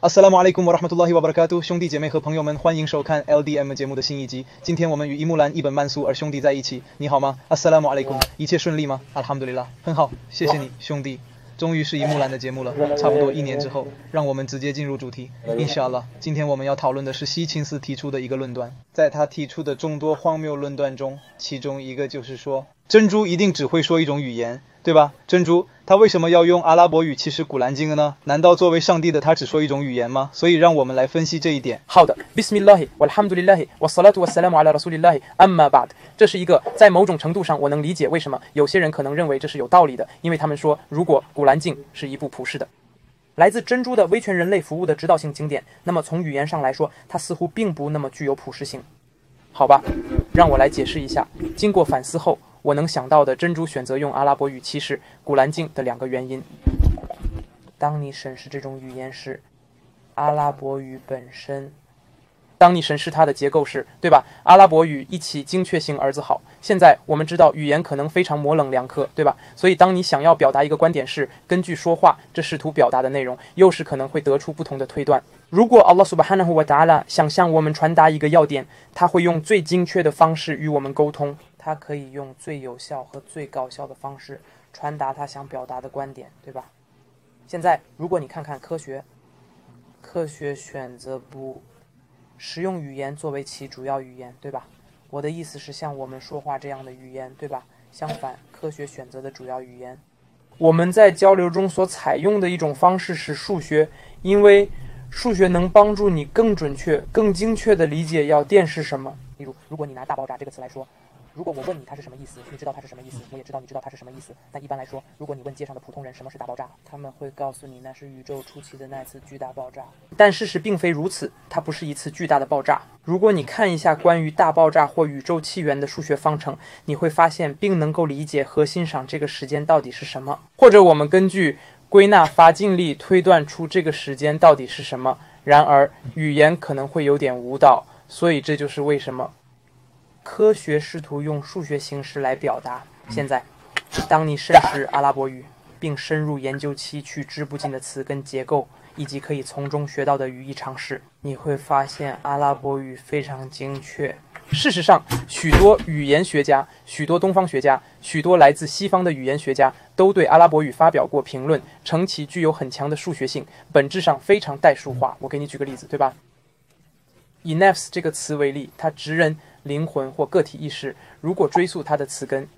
Assalamu alaikum wa rahmatullahi wa barakatuh，兄弟姐妹和朋友们，欢迎收看 LDM 节目的新一集。今天我们与伊木兰、一本曼苏尔兄弟在一起。你好吗 ？Assalamu alaikum，一切顺利吗？Alhamdulillah，很好，谢谢你，兄弟。终于是伊木兰的节目了，差不多1年之后，让我们直接进入主题。Inshallah，今天我们要讨论的是西钦斯提出的一个论断，在他提出的众多荒谬论断中，其中一个就是说，珍珠一定只会说一种语言。对吧？珍珠，它为什么要用阿拉伯语启示古兰经呢？难道作为上帝的他只说一种语言吗？所以让我们来分析这一点。 好的 ，Bismillahi walhamdulillahi wassalatu wassalamu ala rasulillahi amma ba'd。这是一个在某种程度上我能理解为什么有些人可能认为这是有道理的，因为他们说，如果古兰经是一部普世的，来自珍珠的威权人类服务的指导性经典，那么从语言上来说，它似乎并不那么具有普适性。好吧，让我来解释一下。经过反思后，我能想到的珍珠选择用阿拉伯语启示古兰经的2个原因。当你审视这种语言时，阿拉伯语本身，当你审视它的结构时，对吧？阿拉伯语一起精确性儿子好。现在我们知道语言可能非常模棱两可，对吧？所以当你想要表达一个观点是根据说话这试图表达的内容，又是可能会得出不同的推断。如果 Allah subhanahu wa ta'ala 想向我们传达一个要点，他会用最精确的方式与我们沟通，他可以用最有效和最高效的方式传达他想表达的观点，对吧？现在如果你看看科学选择不使用语言作为其主要语言，对吧？我的意思是像我们说话这样的语言，对吧？相反，科学选择的主要语言，我们在交流中所采用的一种方式是数学，因为数学能帮助你更准确、更精确地理解要电是什么。例如，如果你拿大爆炸这个词来说，如果我问你它是什么意思，你知道它是什么意思，我也知道你知道它是什么意思。但一般来说，如果你问街上的普通人什么是大爆炸，他们会告诉你那是宇宙初期的那次巨大爆炸。但事实并非如此，它不是一次巨大的爆炸。如果你看一下关于大爆炸或宇宙起源的数学方程，你会发现并能够理解和欣赏这个时间到底是什么。或者我们根据归纳发净力推断出这个时间到底是什么。然而，语言可能会有点误导，所以这就是为什么科学试图用数学形式来表达。现在，当你审视阿拉伯语，并深入研究其取之不尽的词根结构，以及可以从中学到的语义常识，你会发现阿拉伯语非常精确。事实上，许多语言学家、许多东方学家、许多来自西方的语言学家都对阿拉伯语发表过评论，称其具有很强的数学性，本质上非常代数化。我给你举个例子，对吧？以 nafs 这个词为例，它直人灵魂或个体意识。如果追溯它的词根，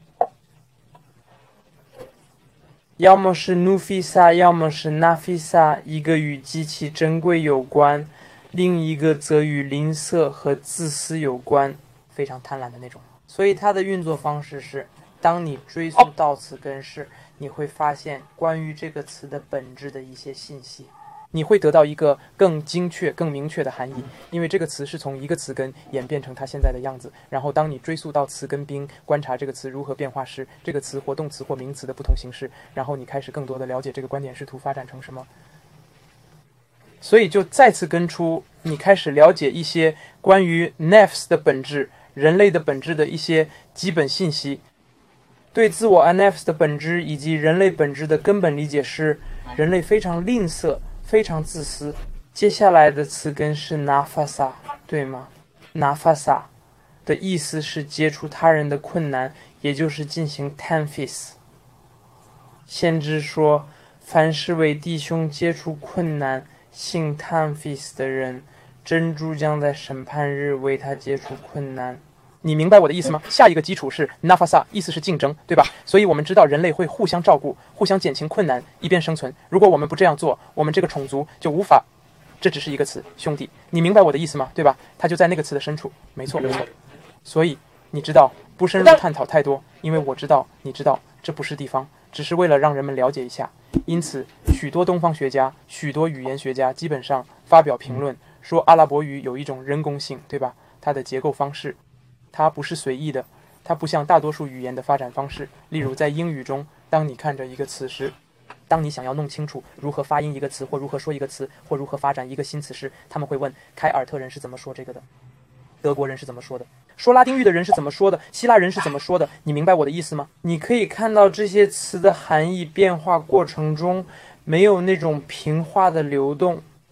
要么是 nufisa， 要么是 nafisa， 一个与极其珍贵有关，另一个则与吝啬和自私有关，非常贪婪的那种。所以它的运作方式是，当你追溯到词根时，你会发现关于这个词的本质的一些信息。你会得到一个更精确、更明确的含义，因为这个词是从一个词根演变成它现在的样子。然后，当你追溯到词根并观察这个词如何变化时，这个词或动词或名词的不同形式，然后你开始更多的了解这个观点试图发展成什么。所以就再次跟出你开始了解一些关于 nafs 的本质、人类的本质的一些基本信息。对自我 nafs 的本质以及人类本质的根本理解是，人类非常吝啬。非常自私。接下来的词根是 nafasa， 对吗？ nafasa 的意思是接触他人的困难，也就是进行 tanfis。 先知说，凡是为弟兄接触困难行 tanfis 的人，珍珠将在审判日为他接触困难。你明白我的意思吗？下一个基础是 nafasa， 意思是竞争，对吧？所以我们知道人类会互相照顾，互相减轻困难，以便生存。如果我们不这样做，我们这个种族就无法。这只是一个词，兄弟，你明白我的意思吗？对吧？它就在那个词的深处，没错。所以你知道，不深入探讨太多，因为我知道，你知道，这不是地方，只是为了让人们了解一下。因此，许多东方学家、许多语言学家基本上发表评论说，阿拉伯语有一种人工性，对吧？它的结构方式。它不是随意的，它不像大多数语言的发展方式。例如，在英语中，当你看着一个词时，当你想要弄清楚如何发音一个词，或如何说一个词，或如何发展一个新词时，他们会问凯尔特人是怎么说这个的，德国人是怎么说的，说拉丁语的人是怎么说的，希腊人是怎么说的。你明白我的意思吗？你可以看到这些词的含义变化过程中没有那种平滑的流动，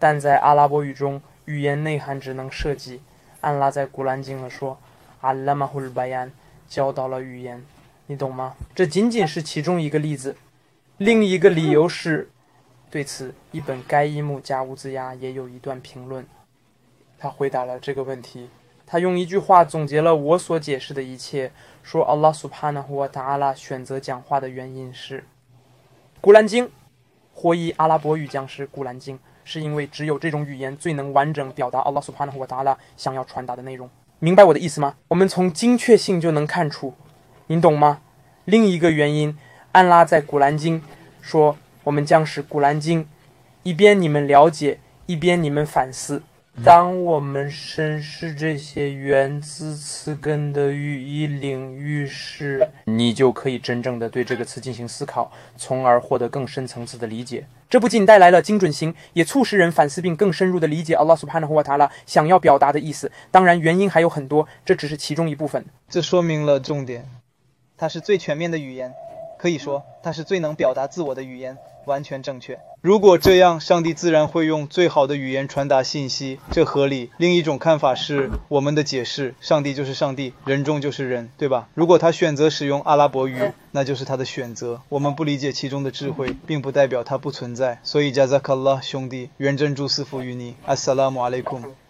但在阿拉伯语中，语言内涵只能涉及。安拉在古兰经里说 Allamahul Bayan 教导了语言，你懂吗？这仅仅是其中一个例子。另一个理由是，对此一本该伊木加乌兹亚也有一段评论，他回答了这个问题。他用一句话总结了我所解释的一切，说 Allah subhanahu wa ta'ala 选择讲话的原因是古兰经，或以阿拉伯语讲是古兰经，是因为只有这种语言最能完整表达 Allah subhanahu wa ta'ala 想要传达的内容。明白我的意思吗？我们从精确性就能看出，您懂吗？另一个原因，安拉在古兰经说，我们将使古兰经一边你们了解，一边你们反思。当我们审视这些源自词根的语义领域时，你就可以真正的对这个词进行思考，从而获得更深层次的理解。这不仅带来了精准性，也促使人反思并更深入的理解 Allah subhanahu wa ta'ala 想要表达的意思。当然原因还有很多，这只是其中一部分。 这说明了重点，它是最全面的语言，可以说它是最能表达自我的语言，完全正确。如果这样，上帝自然会用最好的语言传达信息，这合理。另一种看法是我们的解释，上帝就是上帝，人中就是人，对吧？如果他选择使用阿拉伯语，那就是他的选择，我们不理解其中的智慧，并不代表它不存在。所以加扎卡拉兄弟，愿真主赐福于你。Assalamu alaikum。